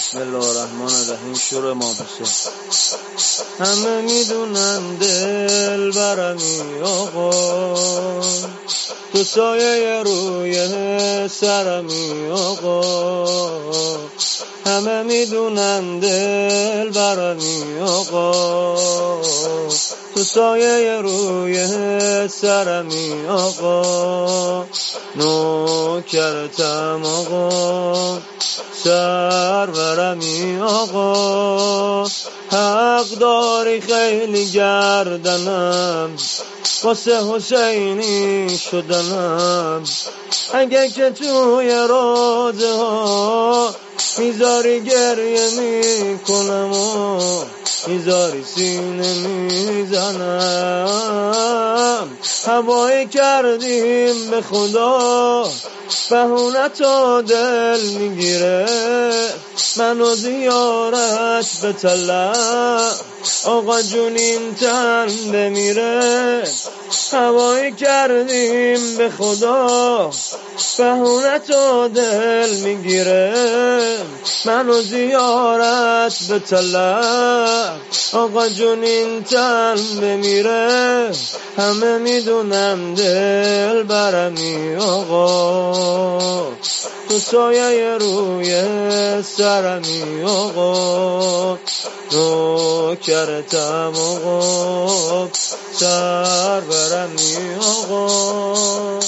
بسم الله الرحمن الرحیم. شروع ما بشه. همه میدونن دل برمی آقا، تو سایه روی سرمی آقا. همه میدونن دل برمی آقا، تو سایه روی سرمی آقا. نوکرتم آقا، سرورمی آقا. حق داری خیلی گردنم، واسه حسینی شدنم. اگه که توی روزه ها میذاری گریه میکنم و میذاری سینه میزنم. هوایی کردیم به خدا، بهونتا دل میگیره منو زیارت به طلب. آقا جون این تن بمیره، هوایی کردیم به خدا، بهونتا دل میگیره منو زیارت به طلب. آقا جون این تن بمیره، همه میدونم دل برمی آقا، تو سایه روی سرمی آقا. نوکرتم آقا، سرورمی آقا.